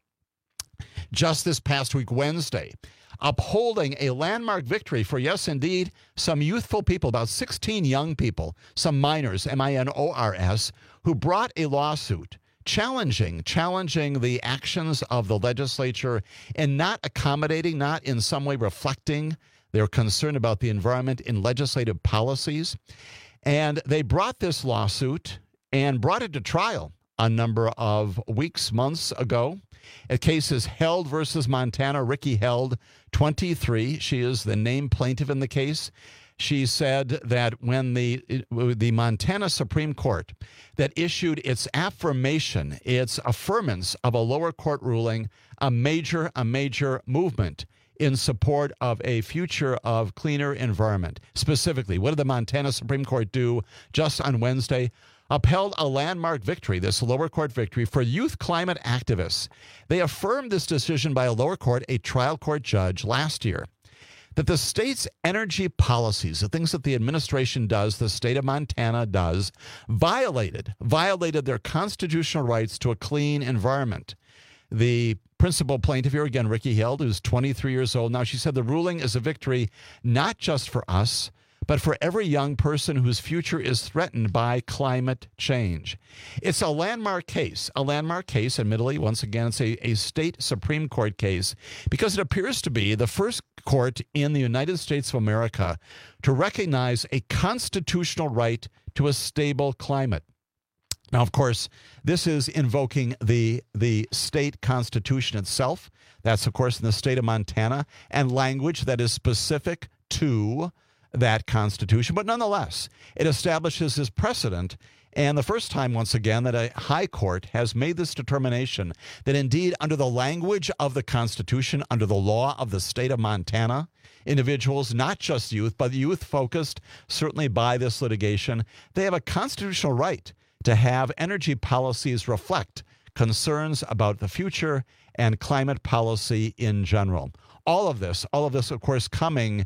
Just this past week, Wednesday, upholding a landmark victory for, yes, indeed, some youthful people, about sixteen young people, some minors, M I N O R S, who brought a lawsuit challenging, challenging the actions of the legislature and not accommodating, not in some way reflecting their concern about the environment in legislative policies. And they brought this lawsuit and brought it to trial a number of weeks, months ago. A case is Held versus Montana. Ricky Held, twenty-three. She is the named plaintiff in the case. She said that when the the Montana Supreme Court that issued its affirmation, its affirmance of a lower court ruling, a major, a major movement in support of a future of cleaner environment. Specifically, what did the Montana Supreme Court do just on Wednesday? Upheld a landmark victory, this lower court victory, for youth climate activists. They affirmed this decision by a lower court, a trial court judge, last year, that the state's energy policies, the things that the administration does, the state of Montana does, violated, violated their constitutional rights to a clean environment. The principal plaintiff here, again, Ricky Held, who's twenty-three years old now, she said the ruling is a victory not just for us, but for every young person whose future is threatened by climate change. It's a landmark case, a landmark case, admittedly, once again, it's a, a state Supreme Court case, because it appears to be the first court in the United States of America to recognize a constitutional right to a stable climate. Now, of course, this is invoking the, the state constitution itself. That's, of course, in the state of Montana, and language that is specific to that constitution. But nonetheless, it establishes this precedent, and the first time, once again, that a high court has made this determination that indeed, under the language of the Constitution, under the law of the state of Montana, individuals, not just youth, but youth focused certainly by this litigation, they have a constitutional right to have energy policies reflect concerns about the future and climate policy in general. All of this, all of this, of course, coming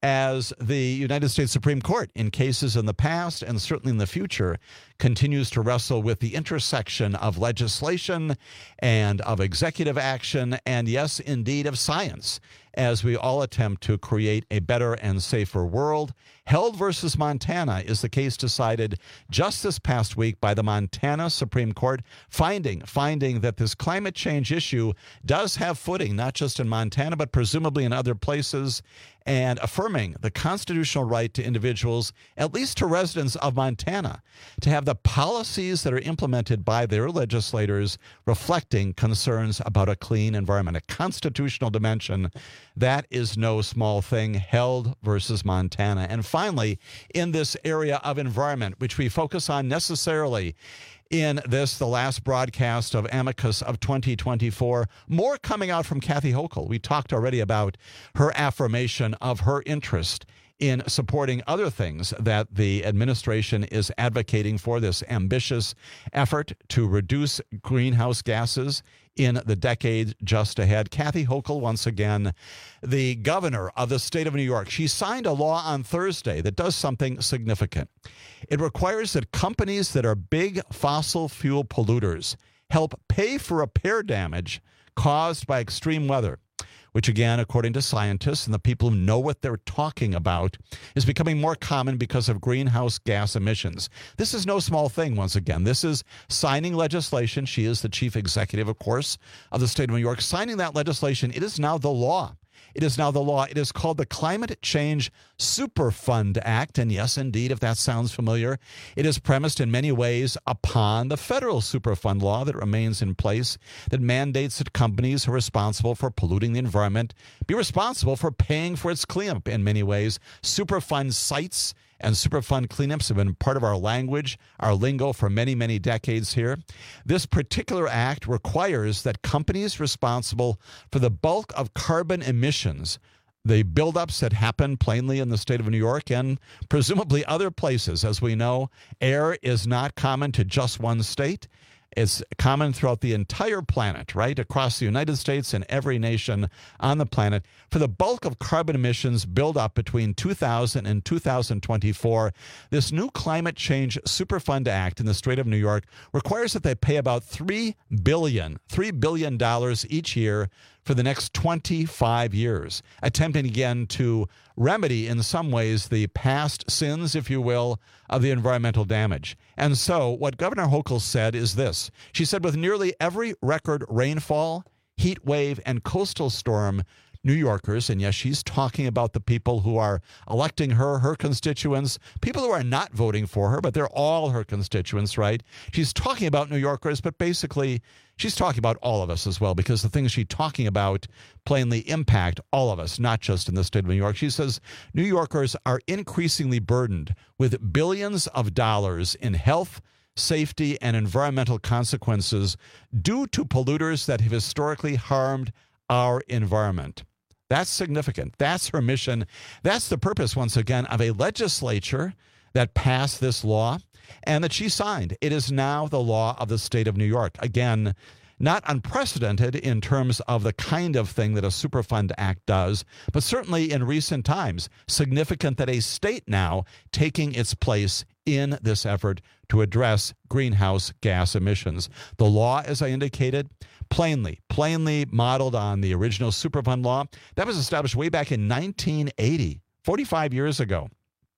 as the United States Supreme Court, in cases in the past and certainly in the future, continues to wrestle with the intersection of legislation and of executive action and, yes, indeed, of science, as we all attempt to create a better and safer world. Held versus Montana is the case decided just this past week by the Montana Supreme Court, finding, finding that this climate change issue does have footing, not just in Montana, but presumably in other places, and affirming the constitutional right to individuals, at least to residents of Montana, to have the policies that are implemented by their legislators reflecting concerns about a clean environment, a constitutional dimension. That is no small thing. Held versus Montana. And finally, in this area of environment, which we focus on necessarily in this, the last broadcast of Amicus of twenty twenty-four, more coming out from Kathy Hochul. We talked already about her affirmation of her interest in supporting other things that the administration is advocating for, this ambitious effort to reduce greenhouse gases in the decade just ahead. Kathy Hochul, once again, the governor of the state of New York, she signed a law on Thursday that does something significant. It requires that companies that are big fossil fuel polluters help pay for repair damage caused by extreme weather, which, again, according to scientists and the people who know what they're talking about, is becoming more common because of greenhouse gas emissions. This is no small thing, once again. This is signing legislation. She is the chief executive, of course, of the state of New York. Signing that legislation, it is now the law. It is now the law. It is called the Climate Change Superfund Act. And yes, indeed, if that sounds familiar, it is premised in many ways upon the federal Superfund law that remains in place that mandates that companies who are responsible for polluting the environment be responsible for paying for its cleanup in many ways. Superfund sites and Superfund cleanups have been part of our language, our lingo for many, many decades here. This particular act requires that companies responsible for the bulk of carbon emissions, the buildups that happen plainly in the state of New York and presumably other places. As we know, air is not common to just one state. It's common throughout the entire planet, right? Across the United States and every nation on the planet. For the bulk of carbon emissions build up between two thousand and two thousand twenty-four, this new Climate Change Superfund Act in the state of New York requires that they pay about three billion dollars, three billion dollars each year for the next twenty-five years, attempting again to remedy in some ways the past sins, if you will, of the environmental damage. And so what Governor Hochul said is this. She said, with nearly every record rainfall, heat wave, and coastal storm, New Yorkers, and yes, she's talking about the people who are electing her, her constituents, people who are not voting for her, but they're all her constituents, right? She's talking about New Yorkers, but basically she's talking about all of us as well, because the things she's talking about plainly impact all of us, not just in the state of New York. She says New Yorkers are increasingly burdened with billions of dollars in health, safety, and environmental consequences due to polluters that have historically harmed our environment. That's significant. That's her mission. That's the purpose, once again, of a legislature that passed this law and that she signed. It is now the law of the state of New York. Again, not unprecedented in terms of the kind of thing that a Superfund Act does, but certainly in recent times, significant that a state now taking its place in this effort to address greenhouse gas emissions. The law, as I indicated, plainly, plainly modeled on the original Superfund law that was established way back in nineteen eighty, forty-five years ago.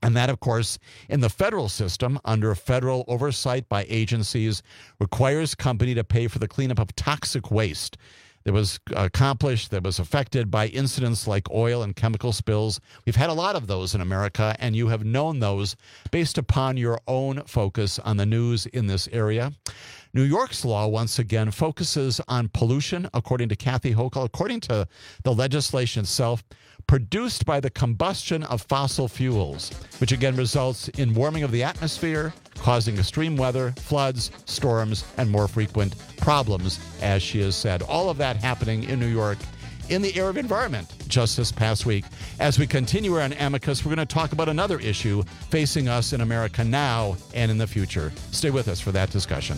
And that, of course, in the federal system, under federal oversight by agencies, requires company to pay for the cleanup of toxic waste that was accomplished, that was affected by incidents like oil and chemical spills. We've had a lot of those in America, and you have known those based upon your own focus on the news in this area. New York's law, once again, focuses on pollution, according to Kathy Hochul, according to the legislation itself, produced by the combustion of fossil fuels, which again results in warming of the atmosphere, causing extreme weather, floods, storms, and more frequent problems, as she has said. All of that happening in New York in the area of environment just this past week. As we continue on Amicus, we're going to talk about another issue facing us in America now and in the future. Stay with us for that discussion.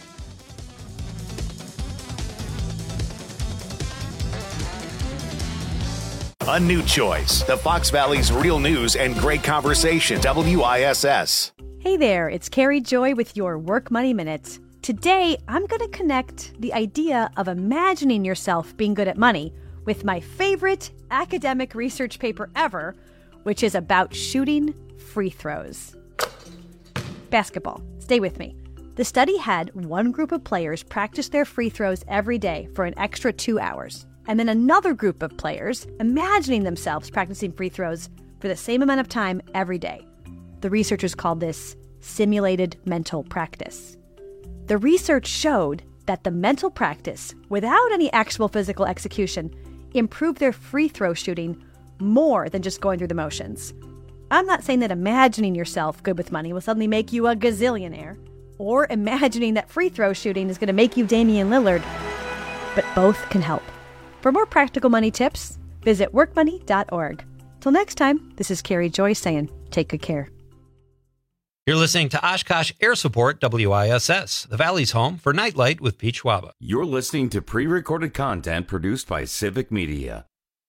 A new choice. The Fox Valley's real news and great conversation. W I S S. Hey there, it's Carrie Joy with your Work Money Minute. Today, I'm going to connect the idea of imagining yourself being good at money with my favorite academic research paper ever, which is about shooting free throws. Basketball. Stay with me. The study had one group of players practice their free throws every day for an extra two hours. And then another group of players imagining themselves practicing free throws for the same amount of time every day. The researchers called this simulated mental practice. The research showed that the mental practice, without any actual physical execution, improved their free throw shooting more than just going through the motions. I'm not saying that imagining yourself good with money will suddenly make you a gazillionaire, or imagining that free throw shooting is going to make you Damian Lillard, but both can help. For more practical money tips, visit work money dot org. Till next time, this is Carrie Joy saying, take good care. You're listening to Oshkosh Air Support W I S S, the Valley's home for Nightlight with Pete Schwaba. You're listening to pre-recorded content produced by Civic Media.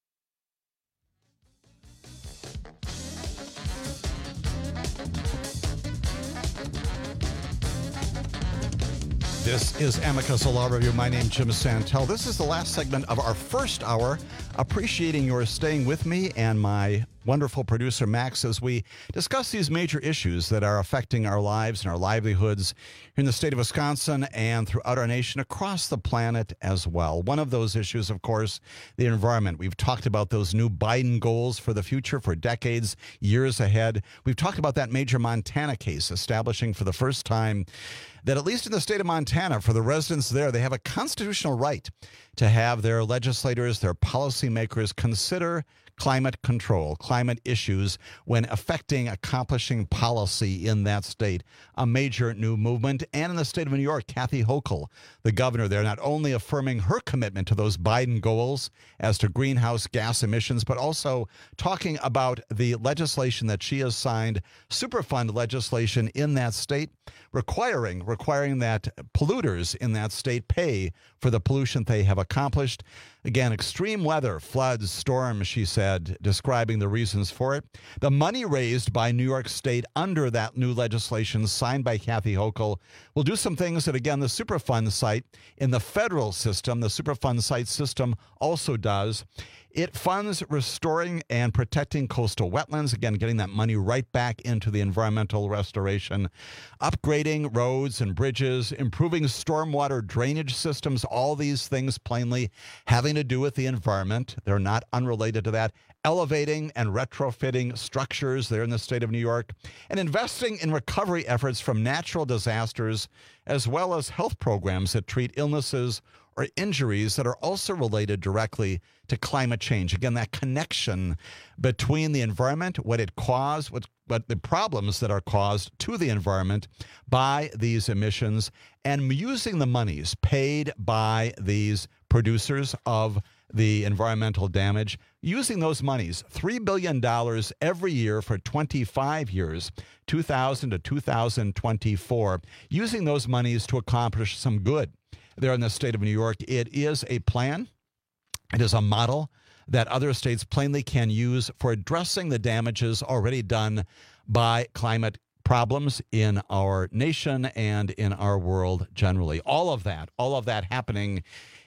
This is Amicus, a law review. My name's Jim Santel. This is the last segment of our first hour. Appreciating your staying with me and my wonderful producer, Max, as we discuss these major issues that are affecting our lives and our livelihoods here in the state of Wisconsin and throughout our nation, across the planet as well. One of those issues, of course, the environment. We've talked about those new Biden goals for the future, for decades, years ahead. We've talked about that major Montana case establishing for the first time that, at least in the state of Montana, for the residents there, they have a constitutional right to have their legislators, their policymakers consider climate control, climate issues when affecting accomplishing policy in that state. A major new movement. And in the state of New York, Kathy Hochul, the governor there, not only affirming her commitment to those Biden goals as to greenhouse gas emissions, but also talking about the legislation that she has signed, Superfund legislation in that state, requiring requiring that polluters in that state pay for the pollution they have accomplished. Again, extreme weather, floods, storms, she said, describing the reasons for it. The money raised by New York State under that new legislation signed by Kathy Hochul will do some things that, again, the Superfund site in the federal system, the Superfund site system also does. It funds restoring and protecting coastal wetlands, again, getting that money right back into the environmental restoration, upgrading roads and bridges, improving stormwater drainage systems, all these things plainly having to do with the environment. They're not unrelated to that. Elevating and retrofitting structures there in the state of New York, and investing in recovery efforts from natural disasters, as well as health programs that treat illnesses or injuries that are also related directly to climate change. Again, that connection between the environment, what it caused, what, what the problems that are caused to the environment by these emissions, and using the monies paid by these producers of the environmental damage, using those monies, three billion dollars every year for twenty-five years, two thousand to two thousand twenty-four, using those monies to accomplish some good there in the state of New York. It is a plan. It is a model that other states plainly can use for addressing the damages already done by climate problems in our nation and in our world generally. All of that, all of that happening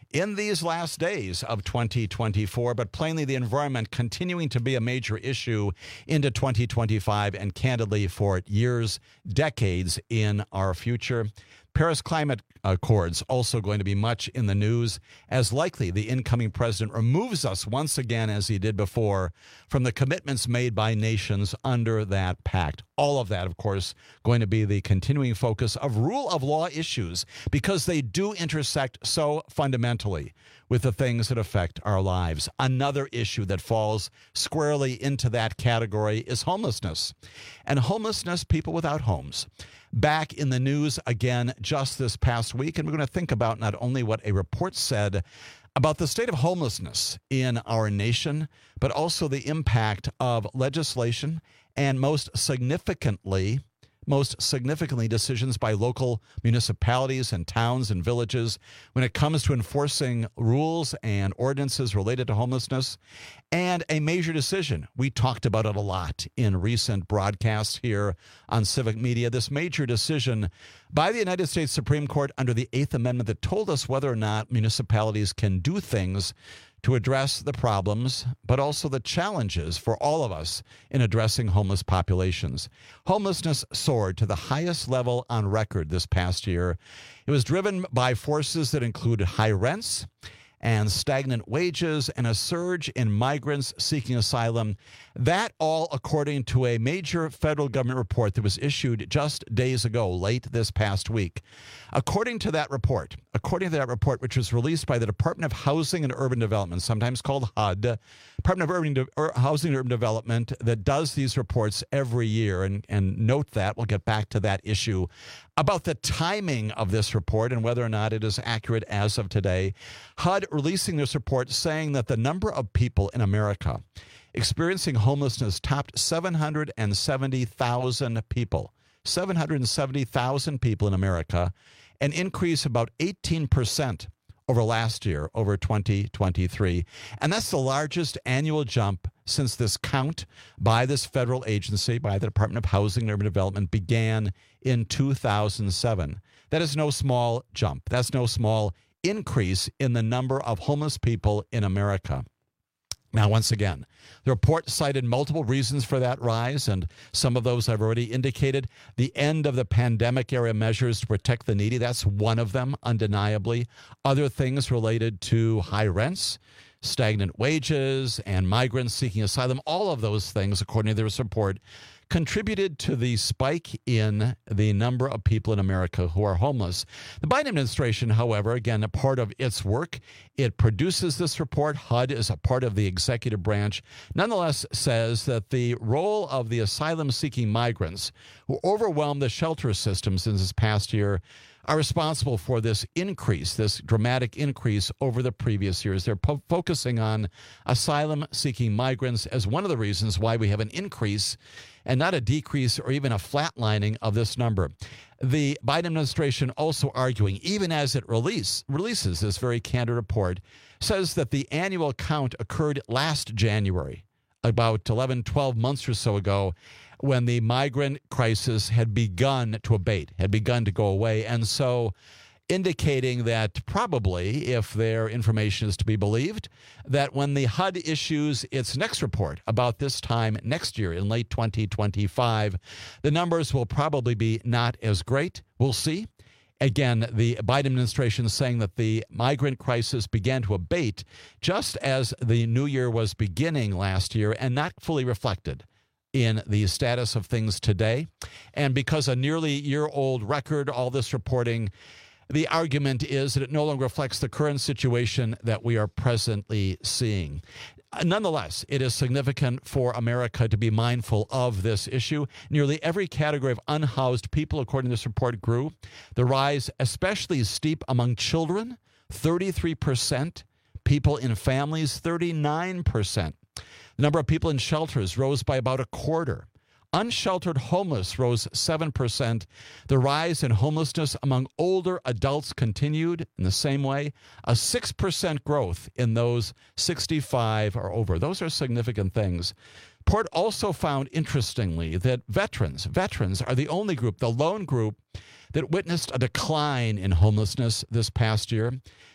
in these last days of twenty twenty-four, but plainly the environment continuing to be a major issue into twenty twenty-five and candidly for years, decades in our future. Paris Climate Accords also going to be much in the news, as likely the incoming president removes us once again, as he did before, from the commitments made by nations under that pact. All of that, of course, going to be the continuing focus of rule of law issues, because they do intersect so fundamentally with the things that affect our lives. Another issue that falls squarely into that category is homelessness. And homelessness, people without homes. Back in the news again just this past week, and we're going to think about not only what a report said about the state of homelessness in our nation, but also the impact of legislation and most significantly, most significantly decisions by local municipalities and towns and villages when it comes to enforcing rules and ordinances related to homelessness, and a major decision. We talked about it a lot in recent broadcasts here on Civic Media. This major decision by the United States Supreme Court under the Eighth Amendment that told us whether or not municipalities can do things to address the problems, but also the challenges for all of us in addressing homeless populations. Homelessness soared to the highest level on record this past year. It was driven by forces that included high rents and stagnant wages and a surge in migrants seeking asylum. That all according to a major federal government report that was issued just days ago, late this past week. According to that report, according to that report, which was released by the Department of Housing and Urban Development, sometimes called H U D, Department of Urban De- Housing and Urban Development, that does these reports every year. And, and note that, we'll get back to that issue about the timing of this report and whether or not it is accurate as of today. H U D releasing this report saying that the number of people in America experiencing homelessness topped seven hundred seventy thousand people. seven hundred seventy thousand people in America, an increase of about eighteen percent over last year, over twenty twenty-three. And that's the largest annual jump since this count by this federal agency, by the Department of Housing and Urban Development, began in two thousand seven. That is no small jump. That's no small increase in the number of homeless people in America. Now, once again, the report cited multiple reasons for that rise, and some of those I've already indicated. The end of the pandemic-era measures to protect the needy, that's one of them, undeniably. Other things related to high rents, stagnant wages, and migrants seeking asylum, all of those things, according to this report, contributed to the spike in the number of people in America who are homeless. The Biden administration, however, again, a part of its work, it produces this report. H U D is a part of the executive branch, nonetheless says that the role of the asylum-seeking migrants who overwhelmed the shelter systems in this past year are responsible for this increase, this dramatic increase over the previous years. They're po- focusing on asylum-seeking migrants as one of the reasons why we have an increase and not a decrease or even a flatlining of this number. The Biden administration also arguing, even as it release, releases this very candid report, says that the annual count occurred last January, about eleven, twelve months or so ago, when the migrant crisis had begun to abate, had begun to go away. And so indicating that probably, if their information is to be believed, that when the H U D issues its next report about this time next year in late twenty twenty-five, the numbers will probably be not as great. We'll see. Again, the Biden administration is saying that the migrant crisis began to abate just as the new year was beginning last year and not fully reflected in the status of things today. And because a nearly year-old record, all this reporting, the argument is that it no longer reflects the current situation that we are presently seeing. Nonetheless, it is significant for America to be mindful of this issue. Nearly every category of unhoused people, according to this report, grew. The rise especially steep among children, thirty-three percent. People in families, thirty-nine percent. The number of people in shelters rose by about a quarter. Unsheltered homeless rose seven percent. The rise in homelessness among older adults continued in the same way. A six percent growth in those sixty-five or over. Those are significant things. Port also found, interestingly, that veterans, veterans are the only group, the lone group, that witnessed a decline in homelessness this past year.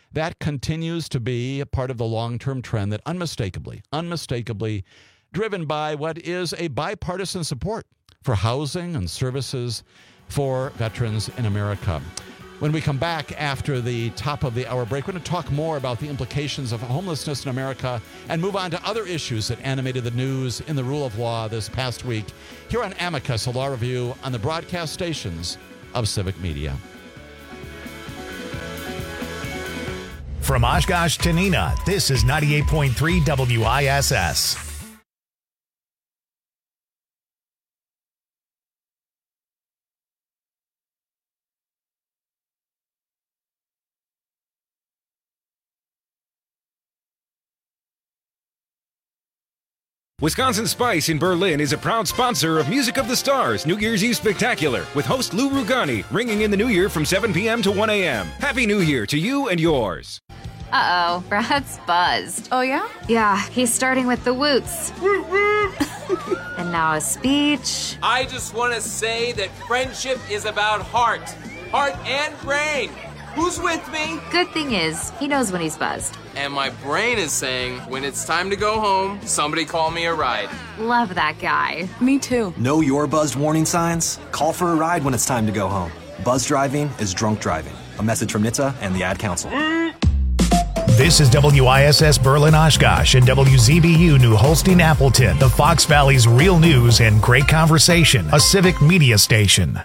that continues to be a part of the long-term trend that unmistakably, unmistakably driven by what is a bipartisan support for housing and services for veterans in America. When we come back after the top of the hour break, we're going to talk more about the implications of homelessness in America and move on to other issues that animated the news in the rule of law this past week here on Amicus, a law review on the broadcast stations of Civic Media. From Oshkosh to Neenah, this is ninety-eight point three W I S S. Wisconsin Spice in Berlin is a proud sponsor of Music of the Stars New Year's Eve Spectacular with host Lou Rugani ringing in the new year from seven p.m. to one a.m. Happy New Year to you and yours. Uh-oh, Brad's buzzed. Oh, yeah? Yeah, he's starting with the woots. And now a speech. I just want to say that friendship is about heart. Heart and brain. Who's with me? Good thing is, he knows when he's buzzed. And my brain is saying, when it's time to go home, somebody call me a ride. Love that guy. Me too. Know your buzzed warning signs? Call for a ride when it's time to go home. Buzz driving is drunk driving. A message from N H T S A and the Ad Council. This is W I S S Berlin Oshkosh and W Z B U New Holstein Appleton, the Fox Valley's real news and great conversation, a civic media station.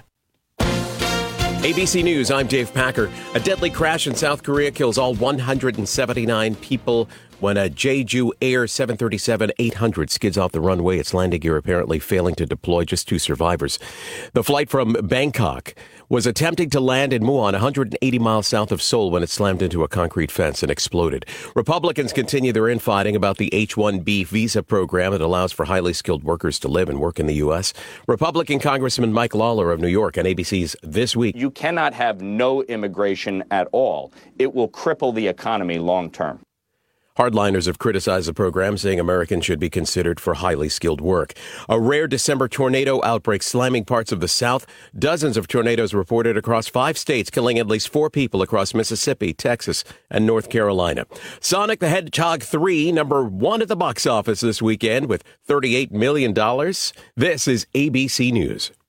A B C News, I'm Dave Packer. A deadly crash in South Korea kills all one hundred seventy-nine people when a Jeju Air seven thirty-seven eight hundred skids off the runway. Its landing gear apparently failing to deploy, just two survivors. The flight from Bangkok was attempting to land in Muon, one hundred eighty miles south of Seoul, when it slammed into a concrete fence and exploded. Republicans continue their infighting about the H one B visa program that allows for highly skilled workers to live and work in the U S. Republican Congressman Mike Lawler of New York on A B C's This Week. You cannot have no immigration at all. It will cripple the economy long term. Hardliners have criticized the program, saying Americans should be considered for highly skilled work. A rare December tornado outbreak slamming parts of the South. Dozens of tornadoes reported across five states, killing at least four people across Mississippi, Texas, and North Carolina. Sonic the Hedgehog three, number one at the box office this weekend with thirty-eight million dollars. This is A B C News.